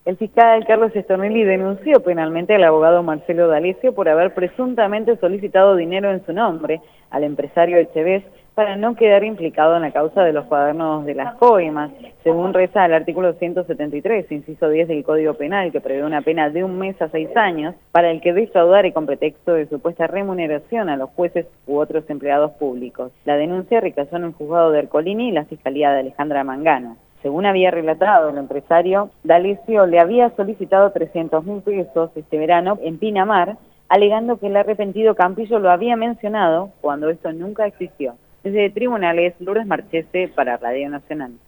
El fiscal Carlos Stornelli denunció penalmente al abogado Marcelo D'Alessio por haber presuntamente solicitado dinero en su nombre al empresario Echevez para no quedar implicado en la causa de los cuadernos de las coimas, según reza el artículo 173, inciso 10 del Código Penal, que prevé una pena de 1 mes a 6 años para el que defraudare con pretexto de supuesta remuneración a los jueces u otros empleados públicos. La denuncia recayó en el juzgado de Ercolini y la Fiscalía de Alejandra Mangano. Según había relatado el empresario, D'Alessio le había solicitado 300.000 pesos este verano en Pinamar, alegando que el arrepentido Campillo lo había mencionado cuando esto nunca existió. Desde Tribunales, Lourdes Marchese para Radio Nacional.